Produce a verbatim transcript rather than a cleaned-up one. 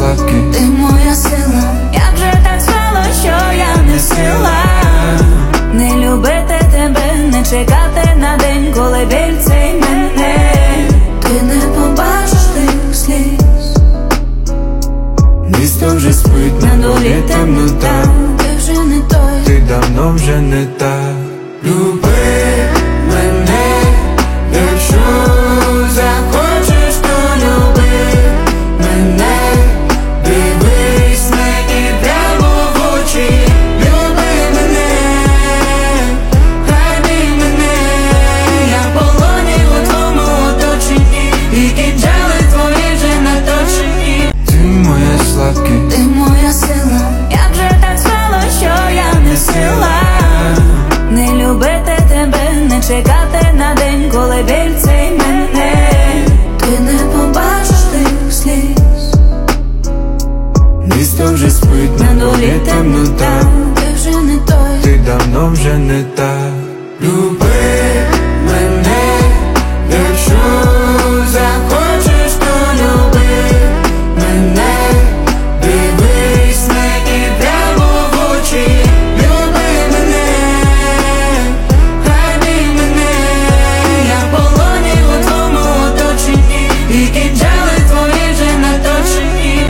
слабкий, ти моя сила. Як же так стало, що я не в силах не любити тебе, не чекати на день, коли біль цей мене. Ти не побачиш тих сліз, місто вже спить, на дворі темнота. Ти вже не той, ти давно вже не та. Люби мене, якщо захочеш, то люби мене. Дивись мені прямо в очі, люби мене, хай бій мене. Я в полоні у твоєму оточенні, і кінжали твої вже наточені. Ти моя слабкий, ти моя сила. Як же так стало, що я не в силах не любити тебе, не чекати на день, коли біль цей мене. Ти не побачиш тих сліз, місто вже спить, на дворі темнота. Ти вже не той, ти давно вже не та.